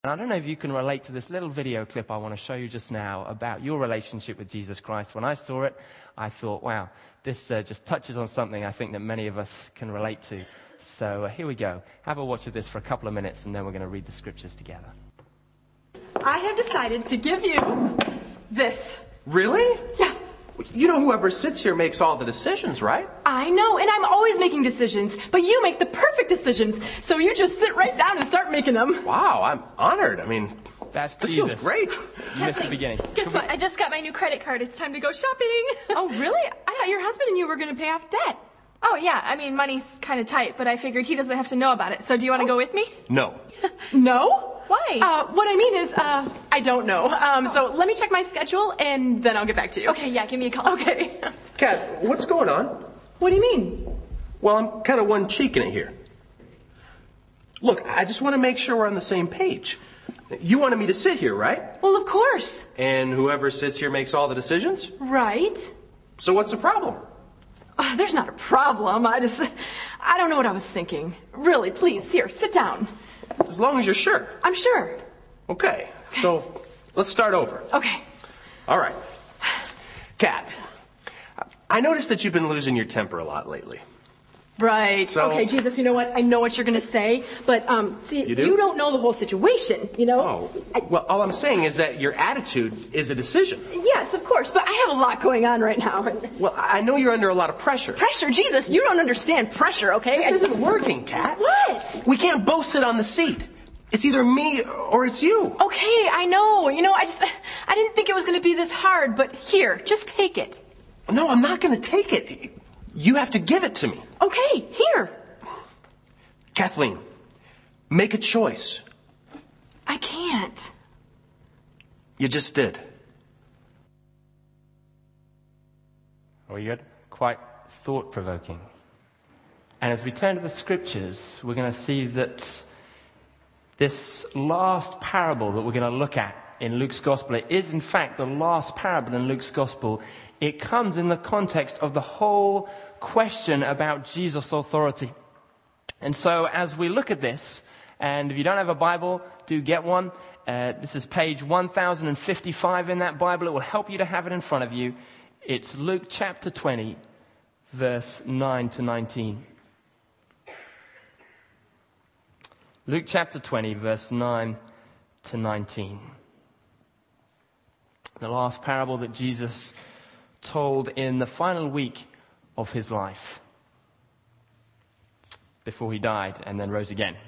I don't know if you can relate to this little video clip I want to show you just now about your relationship with Jesus Christ. When I saw it, I thought, wow, this just touches on something I think that many of us can relate to. So here we go. Have a watch of this for a couple of minutes, and then we're going to read the scriptures together. I have decided to give you this. Really? Yeah. You know whoever sits here makes all the decisions, right? I know, and I'm always making decisions, but you make the perfect decisions. So you just sit right down and start making them. Wow, I'm honored. I mean, That's this Jesus. feels great. You missed the beginning. Guess what? I just got my new credit card. It's time to go shopping. Oh, really? I thought your husband and you were going to pay off debt. Oh, yeah. I mean, money's kind of tight, but I figured he doesn't have to know about it. So do you want to go with me? No. No? Why? What I mean is, I don't know. So let me check my schedule, and then I'll get back to you. Okay, yeah, give me a call. Okay. Kat, what's going on? What do you mean? Well, I'm kind of one cheeking it here. Look, I just want to make sure we're on the same page. You wanted me to sit here, right? Well, of course. And whoever sits here makes all the decisions? Right. So what's the problem? There's not a problem. I don't know what I was thinking. Really, please, here, sit down. As long as you're sure. I'm sure. Okay, so let's start over. Okay. All right. Kat, I noticed that you've been losing your temper a lot lately. Right. So- Okay, Jesus, you know what? I know what you're going to say, but, see, You do? you don't know the whole situation, you know? Oh, well, all I'm saying is that your attitude is a decision. Yes, of course, but I have a lot going on right now. Well, I know you're under a lot of pressure. Pressure, Jesus, you don't understand pressure, okay? This isn't working, Kat. What? We can't both sit on the seat. It's either me or it's you. Okay, I know. You know, I didn't think it was going to be this hard, but here, just take it. No, I'm not going to take it. You have to give it to me. Okay, here. Kathleen, make a choice. I can't. You just did. Well, you're quite thought-provoking. And as we turn to the scriptures, we're going to see that this last parable that we're going to look at in Luke's gospel, it is in fact the last parable in Luke's gospel. It comes in the context of the whole question about Jesus' authority. And so as we look at this, and if you don't have a Bible, do get one. This is page 1055 in that Bible. It will help you to have it in front of you. It's Luke chapter 20, verse 9 to 19. Luke chapter 20, verse 9 to 19. The last parable that Jesus told in the final week of his life before he died and then rose again.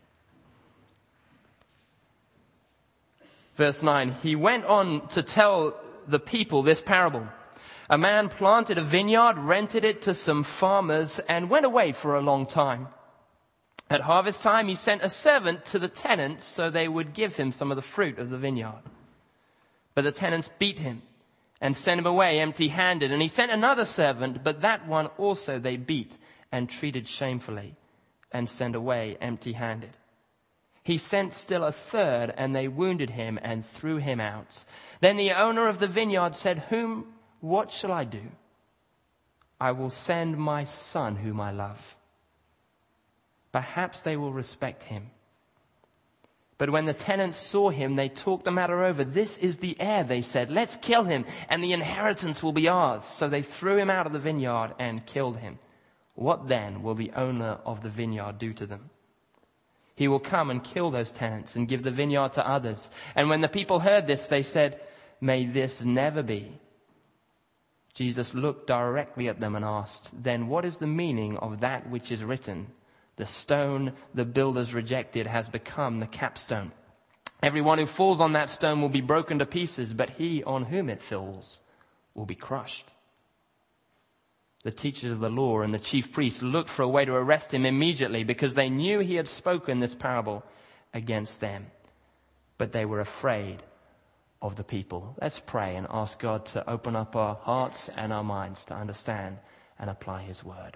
Verse 9, he went on to tell the people this parable. A man planted a vineyard, rented it to some farmers, and went away for a long time. At harvest time, he sent a servant to the tenants so they would give him some of the fruit of the vineyard. But the tenants beat him and sent him away empty-handed. And he sent another servant, but that one also they beat and treated shamefully and sent away empty-handed. He sent still a third, and they wounded him and threw him out. Then the owner of the vineyard said, what shall I do? I will send my son whom I love. Perhaps they will respect him. But when the tenants saw him, they talked the matter over. This is the heir, they said. Let's kill him, and the inheritance will be ours. So they threw him out of the vineyard and killed him. What then will the owner of the vineyard do to them? He will come and kill those tenants and give the vineyard to others. And when the people heard this, they said, may this never be. Jesus looked directly at them and asked, then what is the meaning of that which is written? The stone the builders rejected has become the capstone. Everyone who falls on that stone will be broken to pieces, but he on whom it falls will be crushed. The teachers of the law and the chief priests looked for a way to arrest him immediately because they knew he had spoken this parable against them. But they were afraid of the people. Let's pray and ask God to open up our hearts and our minds to understand and apply his word.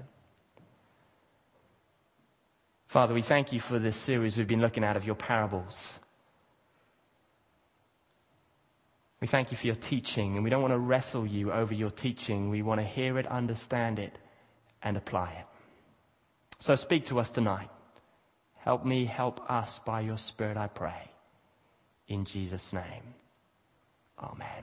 Father, we thank you for this series we've been looking at of your parables. We thank you for your teaching, and we don't want to wrestle you over your teaching. We want to hear it, understand it, and apply it. So speak to us tonight. Help me, help us by your Spirit, I pray. in Jesus' name. Amen.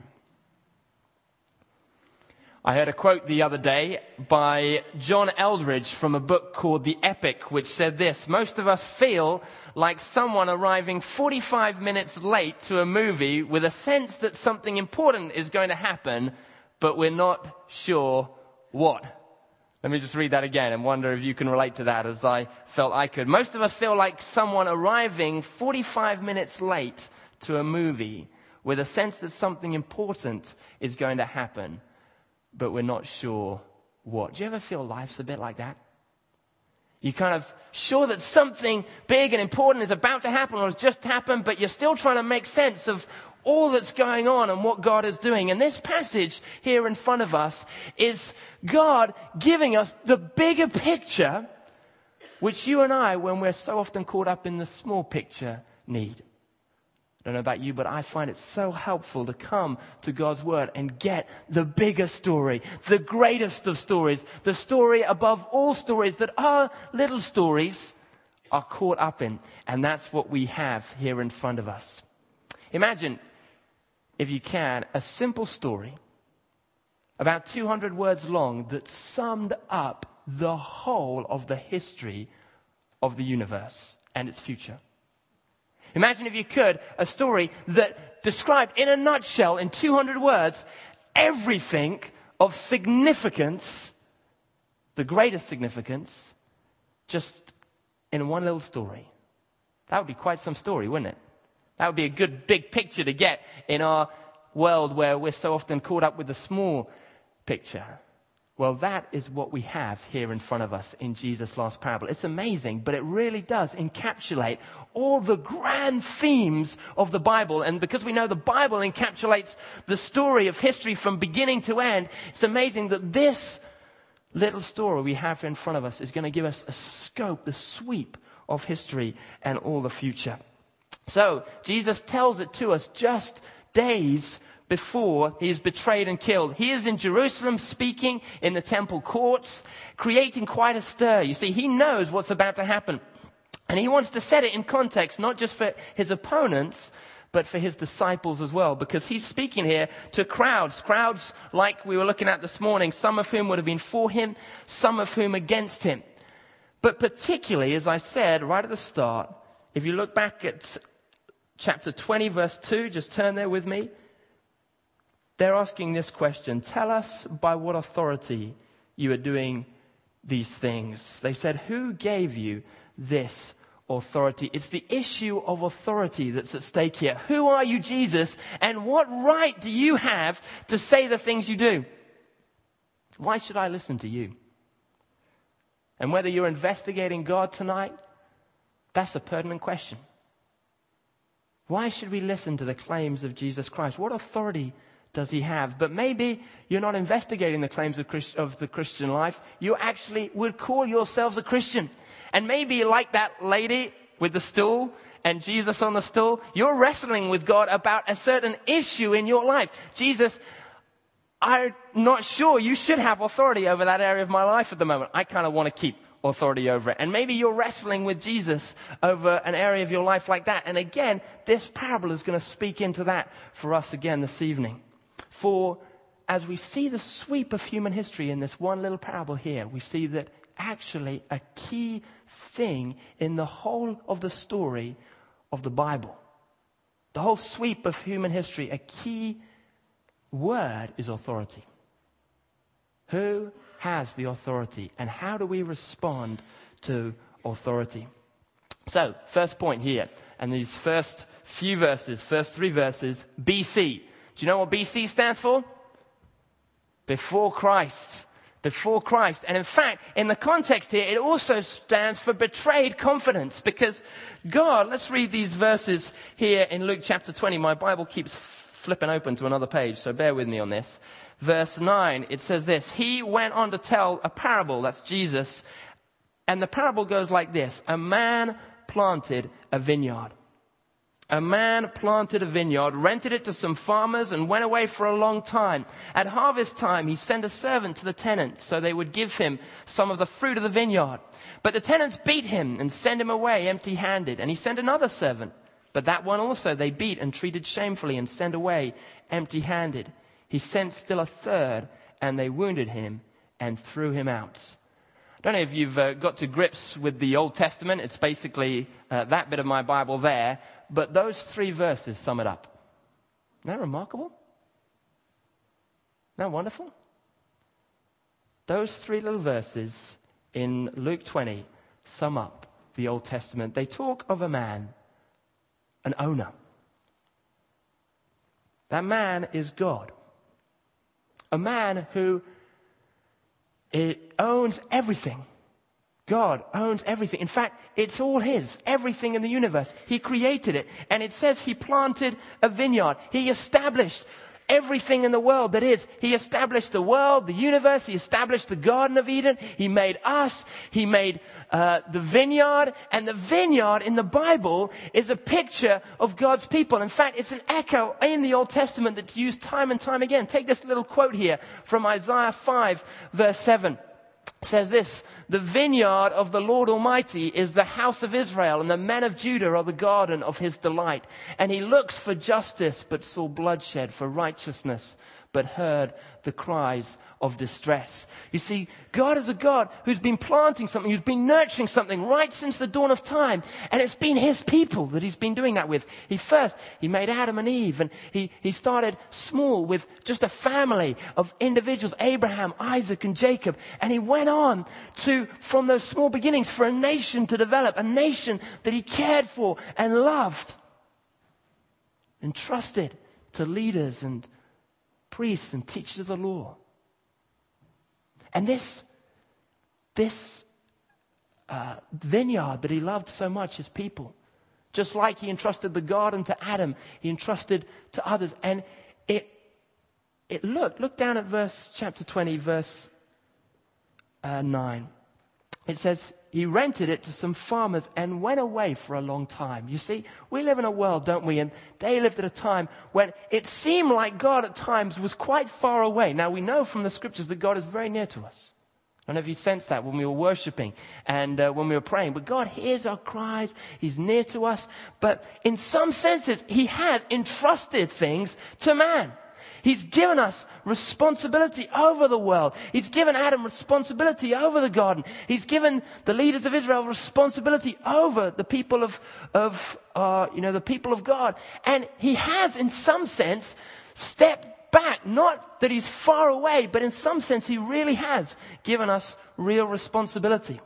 I heard a quote the other day by John Eldridge from a book called The Epic, which said this: most of us feel like someone arriving 45 minutes late to a movie with a sense that something important is going to happen, but we're not sure what. Let me just read that again and wonder if you can relate to that, as I felt I could. Most of us feel like someone arriving 45 minutes late to a movie with a sense that something important is going to happen, but we're not sure what. Do you ever feel life's a bit like that? You're kind of sure that something big and important is about to happen or has just happened, but you're still trying to make sense of all that's going on and what God is doing. And this passage here in front of us is God giving us the bigger picture, which you and I, when we're so often caught up in the small picture, need. I don't know about you, but I find it so helpful to come to God's Word and get the bigger story, the greatest of stories, the story above all stories that our little stories are caught up in. And that's what we have here in front of us. Imagine, if you can, a simple story about 200 words long that summed up the whole of the history of the universe and its future. Imagine, if you could, a story that described in a nutshell, in 200 words, everything of significance, the greatest significance, just in one little story. That would be quite some story, wouldn't it? That would be a good big picture to get in our world where we're so often caught up with the small picture. Well, that is what we have here in front of us in Jesus' last parable. It's amazing, but it really does encapsulate all the grand themes of the Bible. And because we know the Bible encapsulates the story of history from beginning to end, it's amazing that this little story we have in front of us is going to give us a scope, the sweep of history and all the future. So, Jesus tells it to us just days before he is betrayed and killed. He is in Jerusalem speaking in the temple courts, creating quite a stir. You see, he knows what's about to happen. And he wants to set it in context, not just for his opponents, but for his disciples as well. Because he's speaking here to crowds like we were looking at this morning, some of whom would have been for him, some of whom against him. But particularly, as I said right at the start, if you look back at chapter 20, verse 2, just turn there with me. They're asking this question: tell us by what authority you are doing these things. They said, who gave you this authority? It's the issue of authority that's at stake here. Who are you, Jesus? And what right do you have to say the things you do? Why should I listen to you? And whether you're investigating God tonight, that's a pertinent question. Why should we listen to the claims of Jesus Christ? What authority does he have? But maybe you're not investigating the claims of the Christian life. You actually would call yourselves a Christian. And maybe like that lady with the stool and Jesus on the stool, you're wrestling with God about a certain issue in your life. Jesus, I'm not sure you should have authority over that area of my life at the moment. I kind of want to keep authority over it. And maybe you're wrestling with Jesus over an area of your life like that. And again, this parable is going to speak into that for us again this evening. For as we see the sweep of human history in this one little parable here, we see that actually a key thing in the whole of the story of the Bible, the whole sweep of human history, a key word is authority. Who has the authority, and how do we respond to authority? So, first point here, and these first three verses, BC. Do you know what BC stands for? Before Christ. Before Christ. And in fact, in the context here, it also stands for betrayed confidence. Because God, let's read these verses here in Luke chapter 20. My Bible keeps flipping open to another page, so bear with me on this. Verse 9, it says this: he went on to tell a parable, that's Jesus, and the parable goes like this: a man planted a vineyard. A man planted a vineyard, rented it to some farmers, and went away for a long time. At harvest time, he sent a servant to the tenants so they would give him some of the fruit of the vineyard. But the tenants beat him and sent him away empty-handed. And he sent another servant. But that one also they beat and treated shamefully and sent away empty-handed. He sent still a third, and they wounded him and threw him out. I don't know if you've got to grips with the Old Testament. It's basically that bit of my Bible there. But those 3 verses sum it up. Isn't that remarkable? Isn't that wonderful? Those 3 little verses in Luke 20 sum up the Old Testament. They talk of a man, an owner. That man is God. A man who owns everything. God owns everything. In fact, it's all his. Everything in the universe. He created it. And it says he planted a vineyard. He established everything in the world that is. He established the world, the universe. He established the Garden of Eden. He made us. He made the vineyard. And the vineyard in the Bible is a picture of God's people. In fact, it's an echo in the Old Testament that's used time and time again. Take this little quote here from Isaiah 5, verse 7. It says this: "The vineyard of the Lord Almighty is the house of Israel, and the men of Judah are the garden of his delight. And he looks for justice, but saw bloodshed, for righteousness, but heard the cries of distress." You see, God is a God who's been planting something, who's been nurturing something right since the dawn of time. And it's been his people that he's been doing that with. He made Adam and Eve, and he started small with just a family of individuals, Abraham, Isaac, and Jacob. And he went on to, from those small beginnings, for a nation to develop, a nation that he cared for and loved and trusted to leaders and priests and teachers of the law. And this vineyard that he loved so much, his people, just like he entrusted the garden to Adam, he entrusted to others. And look down at chapter 20, verse 9. It says, he rented it to some farmers and went away for a long time. You see, we live in a world, don't we? And they lived at a time when it seemed like God at times was quite far away. Now, we know from the scriptures that God is very near to us. I don't know if you sensed that when we were worshiping and when we were praying. But God hears our cries. He's near to us. But in some senses, he has entrusted things to man. He's given us responsibility over the world. He's given Adam responsibility over the garden. He's given the leaders of Israel responsibility over the people of the people of God. And he has, in some sense, stepped back. Not that he's far away, but in some sense, he really has given us real responsibility.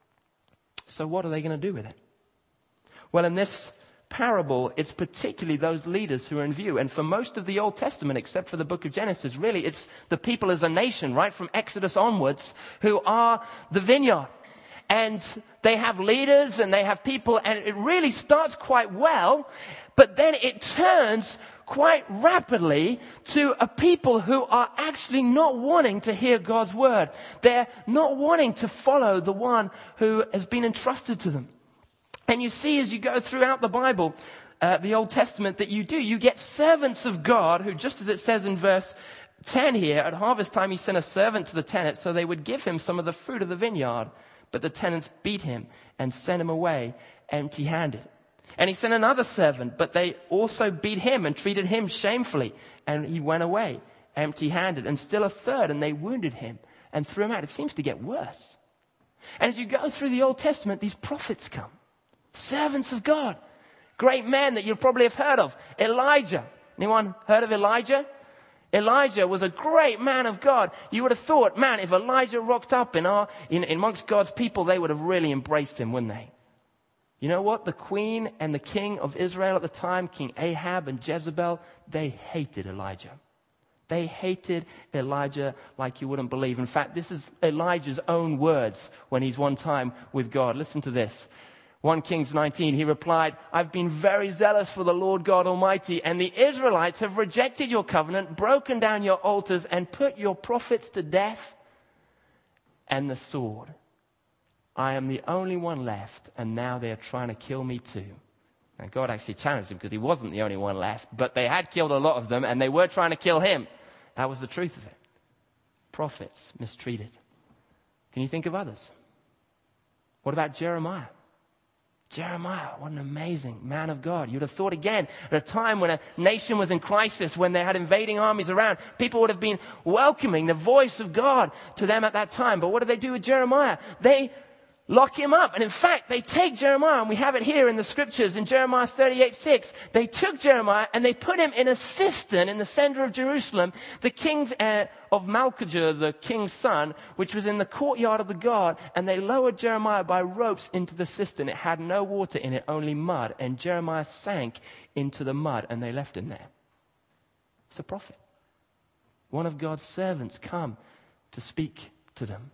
So what are they going to do with it? Well, in this parable, it's particularly those leaders who are in view. And for most of the Old Testament, except for the book of Genesis, really it's the people as a nation, right from Exodus onwards, who are the vineyard. And they have leaders and they have people, and it really starts quite well, but then it turns quite rapidly to a people who are actually not wanting to hear God's word. They're not wanting to follow the one who has been entrusted to them. And you see, as you go throughout the Bible, the Old Testament, that you get servants of God who, just as it says in verse 10 here, at harvest time he sent a servant to the tenants so they would give him some of the fruit of the vineyard. But the tenants beat him and sent him away empty-handed. And he sent another servant, but they also beat him and treated him shamefully. And he went away empty-handed. And still a third, and they wounded him and threw him out. It seems to get worse. And as you go through the Old Testament, these prophets come. Servants of God. Great men that you probably have heard of. Elijah. Anyone heard of Elijah? Elijah was a great man of God. You would have thought, man, if Elijah rocked up amongst God's people, they would have really embraced him, wouldn't they? You know what? The queen and the king of Israel at the time, King Ahab and Jezebel, they hated Elijah. They hated Elijah like you wouldn't believe. In fact, this is Elijah's own words when he's one time with God. Listen to this. 1 Kings 19, he replied, "I've been very zealous for the Lord God Almighty, and the Israelites have rejected your covenant, broken down your altars, and put your prophets to death and the sword. I am the only one left, and now they're trying to kill me too." And God actually challenged him because he wasn't the only one left, but they had killed a lot of them, and they were trying to kill him. That was the truth of it. Prophets mistreated. Can you think of others? What about Jeremiah? Jeremiah, what an amazing man of God. You'd have thought again, at a time when a nation was in crisis, when they had invading armies around, people would have been welcoming the voice of God to them at that time. But what do they do with Jeremiah? They lock him up. And in fact, they take Jeremiah, and we have it here in the scriptures in Jeremiah 38:6. They took Jeremiah and they put him in a cistern in the center of Jerusalem, the king's of Malchijah, the king's son, which was in the courtyard of the guard. And they lowered Jeremiah by ropes into the cistern. It had no water in it, only mud. And Jeremiah sank into the mud, and they left him there. It's a prophet. One of God's servants come to speak to them.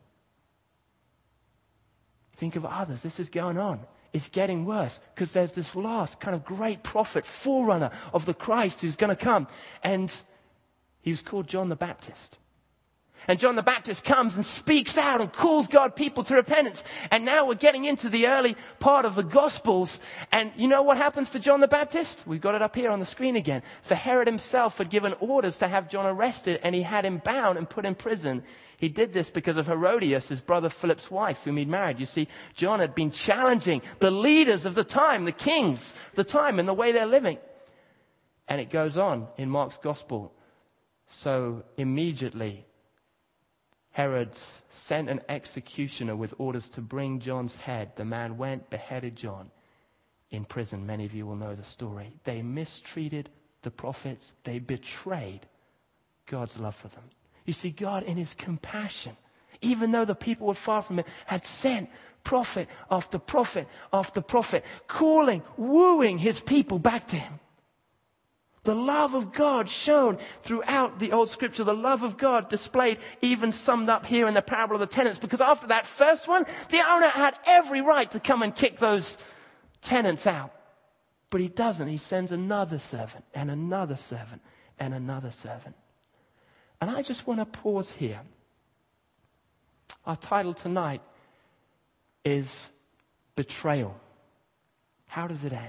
Think of others. This is going on. It's getting worse because there's this last kind of great prophet, forerunner of the Christ who's going to come. And he was called John the Baptist. And John the Baptist comes and speaks out and calls God people to repentance. And now we're getting into the early part of the Gospels. And you know what happens to John the Baptist? We've got it up here on the screen again. For Herod himself had given orders to have John arrested, and he had him bound and put in prison. He did this because of Herodias, his brother Philip's wife, whom he'd married. You see, John had been challenging the leaders of the time, the kings of the time, in the way they're living. And it goes on in Mark's Gospel. So immediately, Herod sent an executioner with orders to bring John's head. The man went, beheaded John in prison. Many of you will know the story. They mistreated the prophets. They betrayed God's love for them. You see, God in his compassion, even though the people were far from him, had sent prophet after prophet after prophet, calling, wooing his people back to him. The love of God shown throughout the old scripture, the love of God displayed, even summed up here in the parable of the tenants. Because after that first one, the owner had every right to come and kick those tenants out. But he doesn't. He sends another servant and another servant and another servant. And I just want to pause here. Our title tonight is Betrayal. How does it end?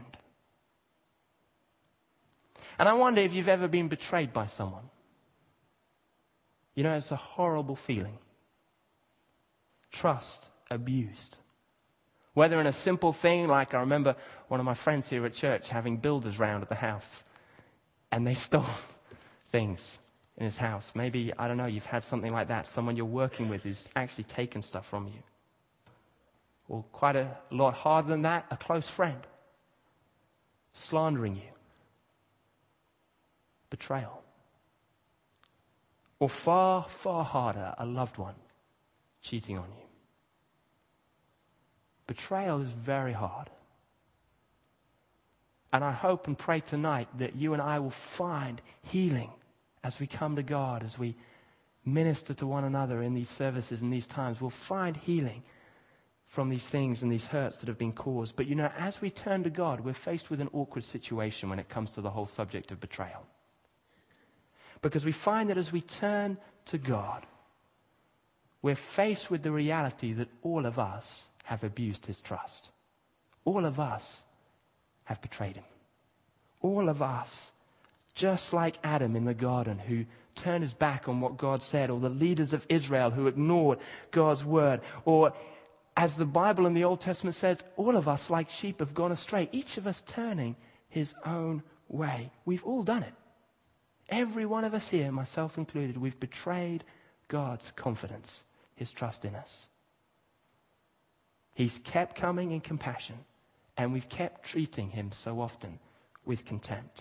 And I wonder if you've ever been betrayed by someone. You know, it's a horrible feeling. Trust abused. Whether in a simple thing, like I remember one of my friends here at church having builders round at the house, and they stole things in his house. Maybe, I don't know, you've had something like that. Someone you're working with who's actually taken stuff from you. Or quite a lot harder than that, a close friend slandering you. Betrayal. Or far, far harder, a loved one cheating on you. Betrayal is very hard. And I hope and pray tonight that you and I will find healing as we come to God, as we minister to one another in these services and these times. We'll find healing from these things and these hurts that have been caused. But you know, as we turn to God, we're faced with an awkward situation when it comes to the whole subject of betrayal. Because we find that as we turn to God, we're faced with the reality that all of us have abused his trust. All of us have betrayed him. All of us, just like Adam in the garden, who turned his back on what God said, or the leaders of Israel who ignored God's word, or as the Bible in the Old Testament says, all of us like sheep have gone astray, each of us turning his own way. We've all done it. Every one of us here, myself included, we've betrayed God's confidence, his trust in us. He's kept coming in compassion, and we've kept treating him so often with contempt.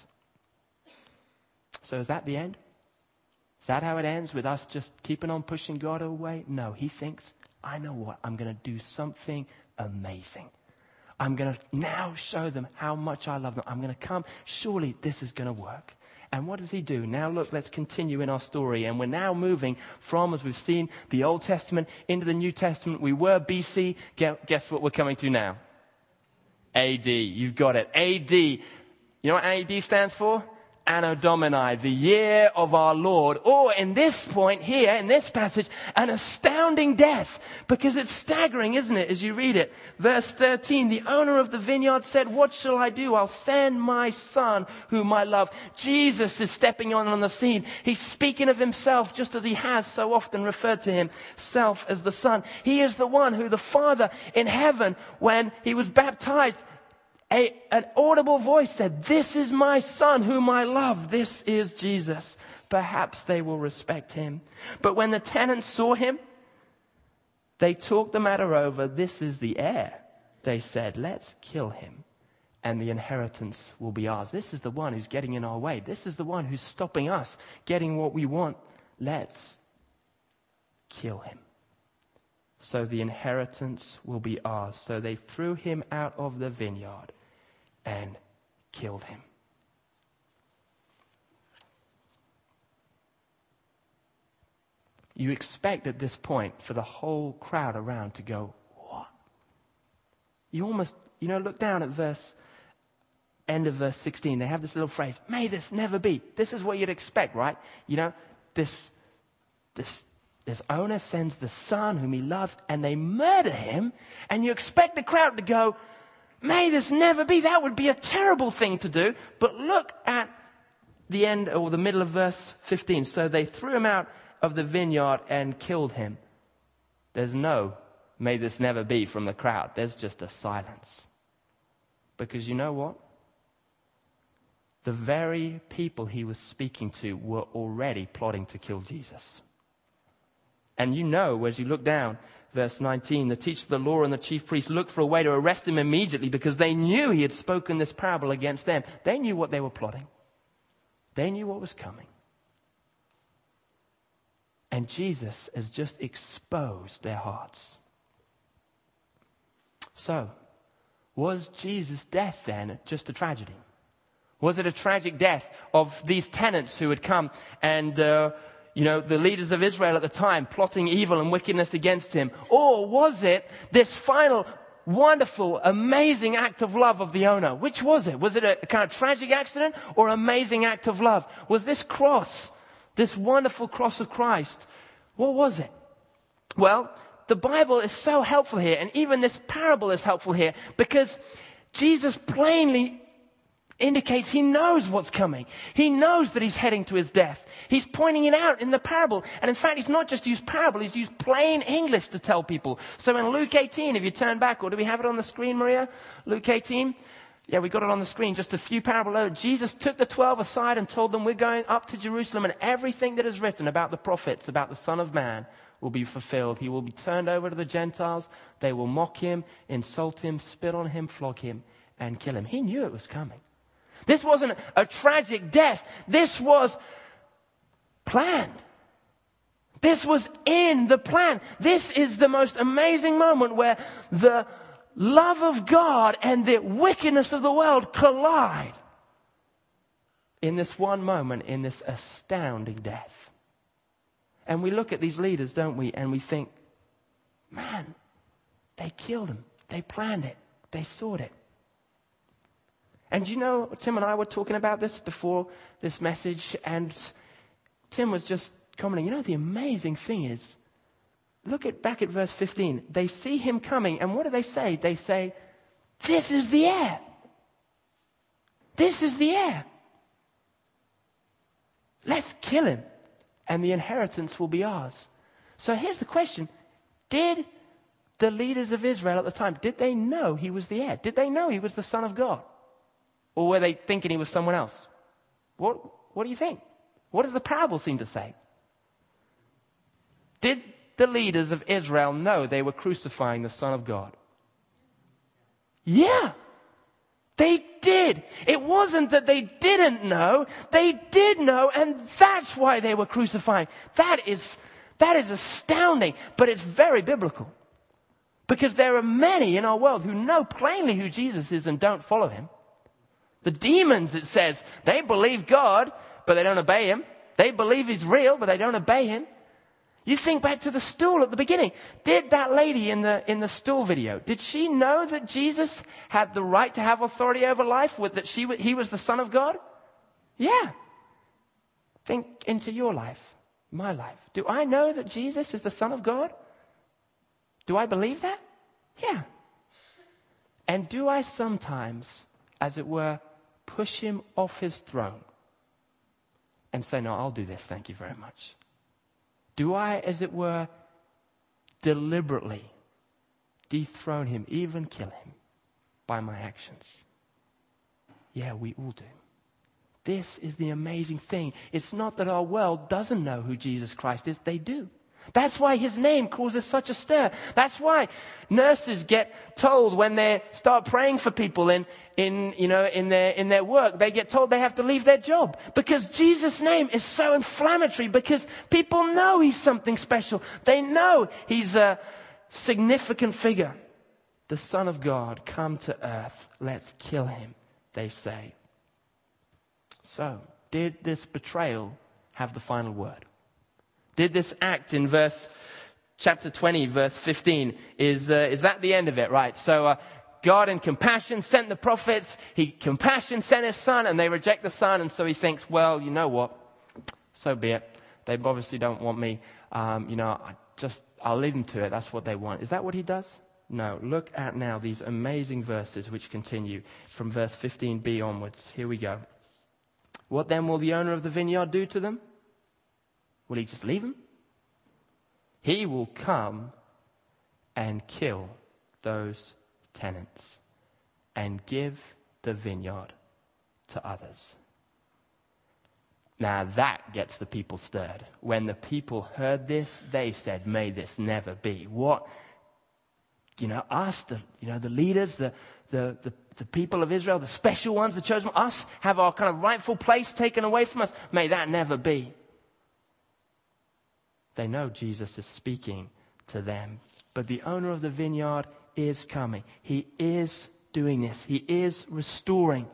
So is that the end? Is that how it ends, with us just keeping on pushing God away? No, he thinks, I know what, I'm going to do something amazing. I'm going to now show them how much I love them. I'm going to come. Surely this is going to work. And what does he do? Now look, let's continue in our story. And we're now moving from, as we've seen, the Old Testament into the New Testament. We were BC. Guess what we're coming to now? AD. You've got it. AD. You know what AD stands for? Anno Domini, the year of our Lord. Or in this point here, in this passage, an astounding death. Because it's staggering, isn't it, as you read it? Verse 13, the owner of the vineyard said, what shall I do? I'll send my son, whom I love. Jesus is stepping on the scene. He's speaking of himself just as he has so often referred to himself as the Son. He is the one who the Father in heaven, when he was baptized, An audible voice said, "This is my son whom I love. This is Jesus. Perhaps they will respect him." But when the tenants saw him, they talked the matter over. "This is the heir," they said. "Let's kill him, and the inheritance will be ours." This is the one who's getting in our way. This is the one who's stopping us getting what we want. Let's kill him, so the inheritance will be ours. So they threw him out of the vineyard and killed him. You expect at this point for the whole crowd around to go, "What?" You almost, look down at end of verse 16. They have this little phrase, "May this never be." This is what you'd expect, right? This owner sends the son whom he loves and they murder him, and you expect the crowd to go, "May this never be." That would be a terrible thing to do. But look at the end or the middle of verse 15. So they threw him out of the vineyard and killed him. There's no "may this never be" from the crowd. There's just a silence. Because you know what? The very people he was speaking to were already plotting to kill Jesus. And as you look down, verse 19, the teachers of the law and the chief priests looked for a way to arrest him immediately because they knew he had spoken this parable against them. They knew what they were plotting. They knew what was coming. And Jesus has just exposed their hearts. So, was Jesus' death then just a tragedy? Was it a tragic death of these tenants who had come and, the leaders of Israel at the time plotting evil and wickedness against him? Or was it this final, wonderful, amazing act of love of the owner? Which was it? Was it a kind of tragic accident or amazing act of love? Was this cross, this wonderful cross of Christ, what was it? Well, the Bible is so helpful here, and even this parable is helpful here, because Jesus plainly indicates he knows what's coming. He knows that he's heading to his death. He's pointing it out in the parable. And in fact, he's not just used parable, he's used plain English to tell people. So in Luke 18, if you turn back, or do we have it on the screen, Maria? Luke 18? Yeah, we got it on the screen. Just a few parables later. Jesus took the 12 aside and told them, "We're going up to Jerusalem, and everything that is written about the prophets, about the Son of Man, will be fulfilled. He will be turned over to the Gentiles. They will mock him, insult him, spit on him, flog him, and kill him." He knew it was coming. This wasn't a tragic death. This was planned. This was in the plan. This is the most amazing moment where the love of God and the wickedness of the world collide in this one moment, in this astounding death. And we look at these leaders, don't we, and we think, man, they killed him. They planned it. They sought it. And Tim and I were talking about this before this message, and Tim was just commenting, the amazing thing is, back at verse 15. They see him coming, and what do they say? They say, "This is the heir. This is the heir. Let's kill him, and the inheritance will be ours." So here's the question. Did the leaders of Israel at the time, did they know he was the heir? Did they know he was the Son of God? Or were they thinking he was someone else? What do you think? What does the parable seem to say? Did the leaders of Israel know they were crucifying the Son of God? Yeah, they did. It wasn't that they didn't know. They did know, and that's why they were crucifying. That is astounding, but it's very biblical. Because there are many in our world who know plainly who Jesus is and don't follow him. The demons, it says, they believe God, but they don't obey him. They believe he's real, but they don't obey him. You think back to the stool at the beginning. Did that lady in the stool video, did she know that Jesus had the right to have authority over life, that he was the Son of God? Yeah. Think into your life, my life. Do I know that Jesus is the Son of God? Do I believe that? Yeah. And do I sometimes, as it were, push him off his throne and say, "No, I'll do this, thank you very much"? Do I, as it were, deliberately dethrone him, even kill him, by my actions? Yeah, we all do. This is the amazing thing. It's not that our world doesn't know who Jesus Christ is. They do. That's why his name causes such a stir. That's why nurses get told when they start praying for people in their work, they get told they have to leave their job because Jesus' name is so inflammatory, because people know he's something special. They know he's a significant figure. The Son of God come to earth. Let's kill him, they say. So, did this betrayal have the final word? Did this act in chapter 20, verse 15, is that the end of it? Right. So God in compassion sent the prophets. Compassion sent his son, and they reject the son. And so he thinks, well, you know what? So be it. They obviously don't want me. I'll leave them to it. That's what they want. Is that what he does? No. Look at now these amazing verses which continue from verse 15b onwards. Here we go. What then will the owner of the vineyard do to them? Will he just leave them? He will come and kill those tenants and give the vineyard to others. Now that gets the people stirred. When the people heard this, they said, may this never be. What? Us, the leaders, the people of Israel, the special ones, the chosen ones, us, have our kind of rightful place taken away from us. May that never be. They know Jesus is speaking to them. But the owner of the vineyard is coming. He is doing this. He is restoring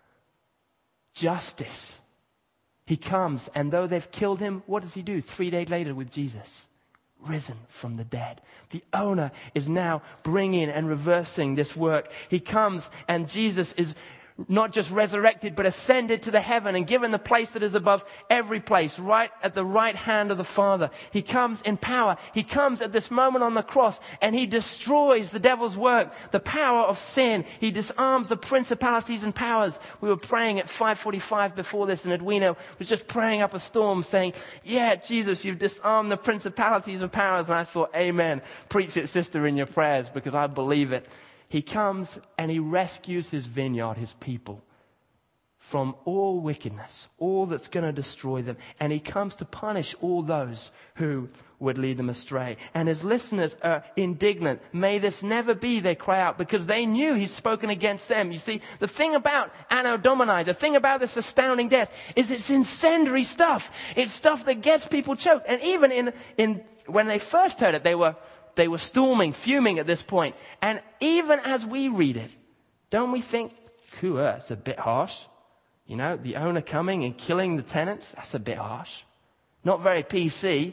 justice. He comes, and though they've killed him, what does he do 3 days later with Jesus? Risen from the dead. The owner is now bringing and reversing this work. He comes, and Jesus is not just resurrected, but ascended to the heaven and given the place that is above every place, right at the right hand of the Father. He comes in power. He comes at this moment on the cross, and he destroys the devil's work, the power of sin. He disarms the principalities and powers. We were praying at 5:45 before this, and Edwina was just praying up a storm saying, yeah, Jesus, you've disarmed the principalities and powers. And I thought, amen. Preach it, sister, in your prayers, because I believe it. He comes and he rescues his vineyard, his people, from all wickedness, all that's going to destroy them. And he comes to punish all those who would lead them astray. And his listeners are indignant. May this never be, they cry out, because they knew he's spoken against them. You see, the thing about Anno Domini, the thing about this astounding death, is it's incendiary stuff. It's stuff that gets people choked. And even in when they first heard it, they were storming, fuming at this point. And even as we read it, don't we think, it's a bit harsh? The owner coming and killing the tenants, that's a bit harsh. Not very PC.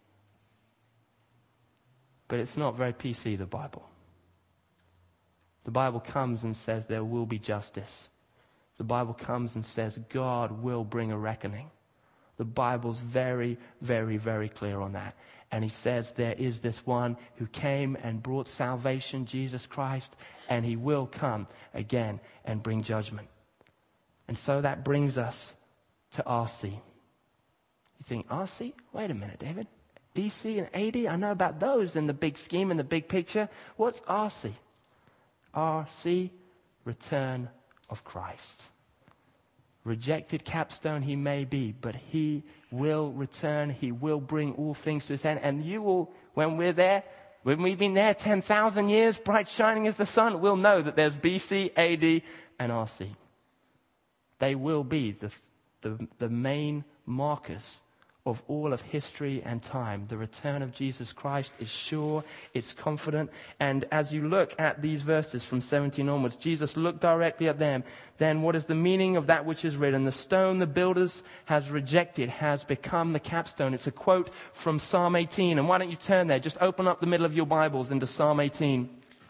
But it's not very PC, the Bible. The Bible comes and says there will be justice. The Bible comes and says God will bring a reckoning. The Bible's very, very, very clear on that. And he says there is this one who came and brought salvation, Jesus Christ, and he will come again and bring judgment. And so that brings us to RC. You think, RC? Wait a minute, David. DC and AD, I know about those in the big scheme, in the big picture. What's RC? RC, return of Christ. Rejected capstone he may be, but he will return. He will bring all things to his end. And you will, when we're there, when we've been there 10,000 years, bright shining as the sun, we'll know that there's BC, AD, and RC. They will be the main markers of all of history and time. The return of Jesus Christ is sure, it's confident. And as you look at these verses from 17 onwards, Jesus looked directly at them. Then what is the meaning of that which is written? The stone the builders has rejected has become the capstone. It's a quote from Psalm 18. And why don't you turn there? Just open up the middle of your Bibles into Psalm 18.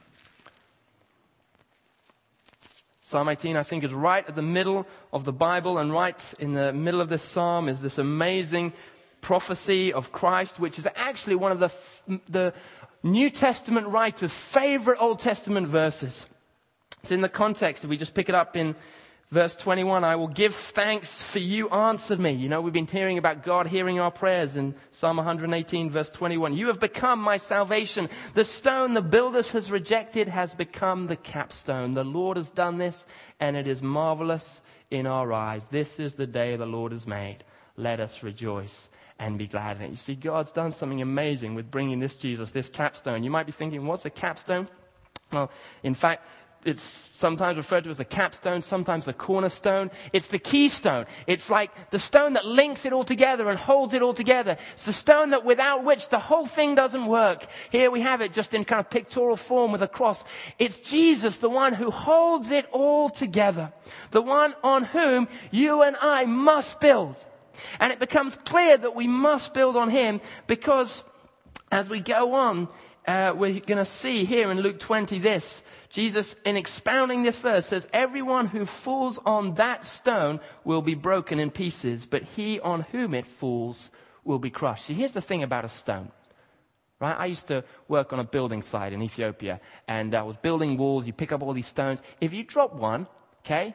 Psalm 18, I think, is right at the middle of the Bible, and right in the middle of this psalm is this amazing prophecy of Christ, which is actually one of the New Testament writer's favorite Old Testament verses. It's in the context, if we just pick it up in Verse 21, I will give thanks for you answered me. You know, we've been hearing about God hearing our prayers in Psalm 118, verse 21. You have become my salvation. The stone the builders has rejected has become the capstone. The Lord has done this, and it is marvelous in our eyes. This is the day the Lord has made. Let us rejoice and be glad in it. You see, God's done something amazing with bringing this Jesus, this capstone. You might be thinking, what's a capstone? Well, in fact, it's sometimes referred to as the capstone, sometimes the cornerstone. It's the keystone. It's like the stone that links it all together and holds it all together. It's the stone that without which the whole thing doesn't work. Here we have it just in kind of pictorial form with a cross. It's Jesus, the one who holds it all together. The one on whom you and I must build. And it becomes clear that we must build on him because as we go on, we're going to see here in Luke 20 this. Jesus, in expounding this verse, says, everyone who falls on that stone will be broken in pieces, but he on whom it falls will be crushed. See, here's the thing about a stone, right? I used to work on a building site in Ethiopia, and I was building walls. You pick up all these stones. If you drop one, okay,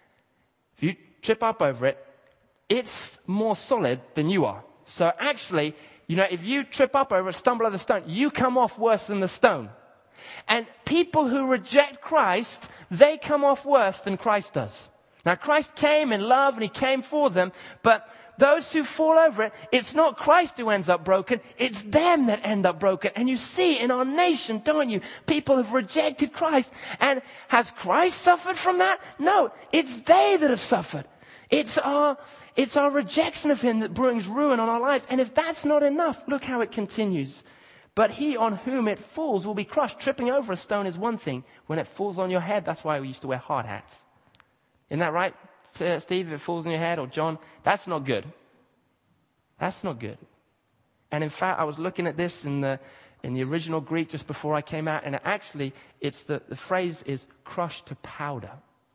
if you trip up over it, it's more solid than you are. So actually, you know, if you trip up over it, stumble over the stone, you come off worse than the stone. And people who reject Christ, they come off worse than Christ does. Now, Christ came in love and he came for them, but those who fall over it, it's not Christ who ends up broken, it's them that end up broken. And you see in our nation, don't you, people have rejected Christ. And has Christ suffered from that? No, it's they that have suffered. It's our rejection of him that brings ruin on our lives. And if that's not enough, look how it continues. But he on whom it falls will be crushed. Tripping over a stone is one thing. When it falls on your head, that's why we used to wear hard hats. Isn't that right, Steve? If it falls on your head, or John, that's not good. That's not good. And in fact, I was looking at this in the original Greek just before I came out, and actually, it's the phrase is crushed to powder.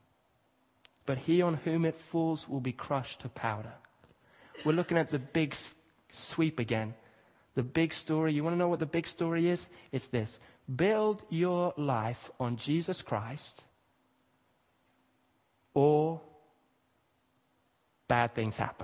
But he on whom it falls will be crushed to powder. We're looking at the big sweep again. The big story. You want to know what the big story is? It's this. Build your life on Jesus Christ, or bad things happen.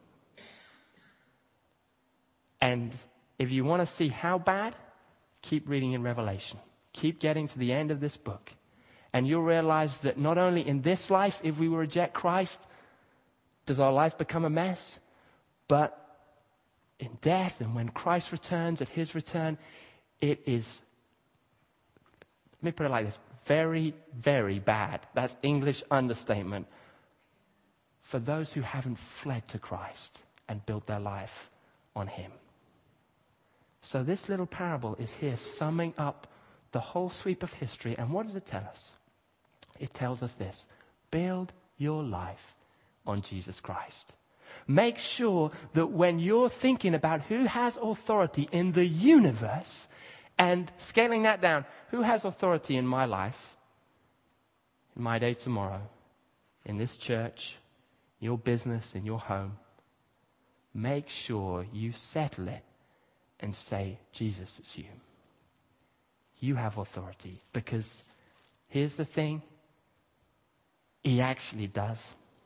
And if you want to see how bad, keep reading in Revelation. Keep getting to the end of this book. And you'll realize that not only in this life, if we reject Christ, does our life become a mess, but in death and when Christ returns, at his return, it is, let me put it like this, very, very bad. That's English understatement. For those who haven't fled to Christ and built their life on him. So this little parable is here summing up the whole sweep of history. And what does it tell us? It tells us this. Build your life on Jesus Christ. Make sure that when you're thinking about who has authority in the universe and scaling that down, who has authority in my life, in my day tomorrow, in this church, your business, in your home, make sure you settle it and say, Jesus, it's you. You have authority. Because here's the thing, he actually does.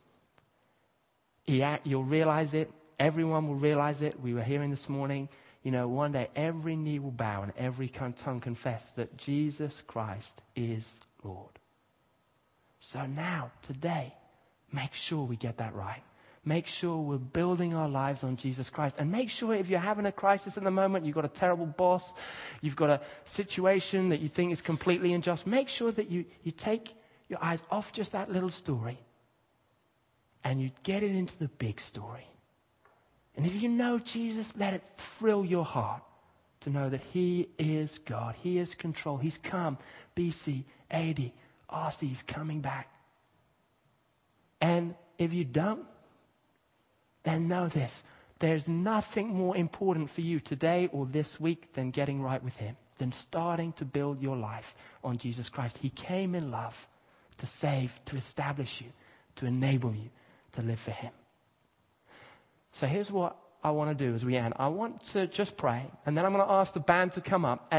You'll realize it. Everyone will realize it. We were hearing this morning, you know, one day every knee will bow and every tongue confess that Jesus Christ is Lord. So now, today, make sure we get that right. Make sure we're building our lives on Jesus Christ. And make sure if you're having a crisis at the moment, you've got a terrible boss, you've got a situation that you think is completely unjust, make sure that you take your eyes off just that little story and you get it into the big story. And if you know Jesus, let it thrill your heart to know that he is God. He is control. He's come. BC, AD, RC, he's coming back. And if you don't, then know this. There's nothing more important for you today or this week than getting right with him, than starting to build your life on Jesus Christ. He came in love to save, to establish you, to enable you to live for him. So here's what I want to do as we end. I want to just pray, and then I'm going to ask the band to come up. And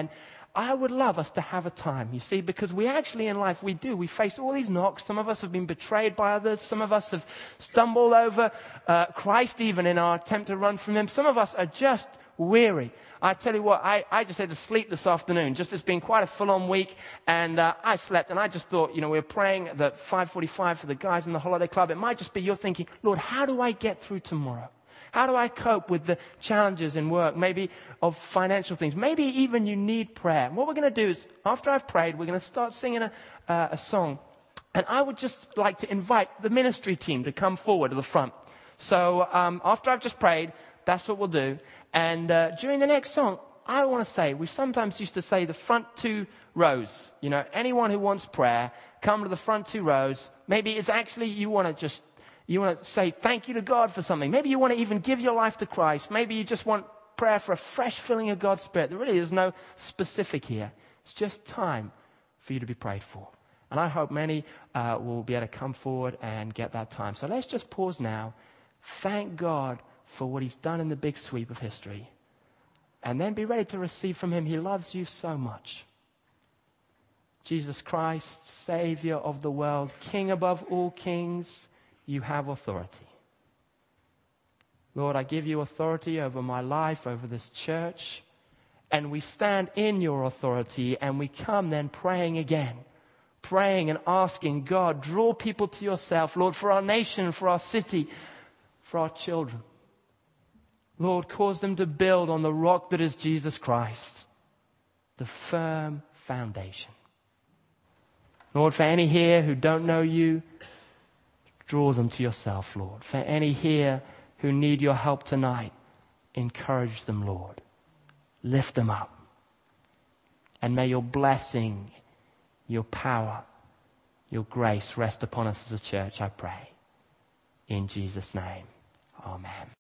I would love us to have a time, you see, because we actually in life, we face all these knocks. Some of us have been betrayed by others. Some of us have stumbled over Christ even in our attempt to run from him. Some of us are just weary. I tell you what, I just had to sleep this afternoon. Just it's been quite a full-on week, and I slept, and I just thought, we were praying at 5:45 for the guys in the holiday club. It might just be you're thinking, Lord, how do I get through tomorrow? How do I cope with the challenges in work, maybe of financial things? Maybe even you need prayer. And what we're going to do is, after I've prayed, we're going to start singing a song. And I would just like to invite the ministry team to come forward to the front. So after I've just prayed, that's what we'll do. And during the next song, I want to say, we sometimes used to say the front 2 rows. Anyone who wants prayer, come to the front 2 rows. Maybe it's actually you want to say thank you to God for something. Maybe you want to even give your life to Christ. Maybe you just want prayer for a fresh filling of God's Spirit. There really is no specific here. It's just time for you to be prayed for. And I hope many will be able to come forward and get that time. So let's just pause now. Thank God for what he's done in the big sweep of history. And then be ready to receive from him. He loves you so much. Jesus Christ, Savior of the world, King above all kings, you have authority. Lord, I give you authority over my life, over this church. And we stand in your authority, and we come then praying again. Praying and asking God, draw people to yourself, Lord, for our nation, for our city, for our children. Lord, cause them to build on the rock that is Jesus Christ, the firm foundation. Lord, for any here who don't know you, draw them to yourself, Lord. For any here who need your help tonight, encourage them, Lord. Lift them up. And may your blessing, your power, your grace rest upon us as a church, I pray. In Jesus' name, amen.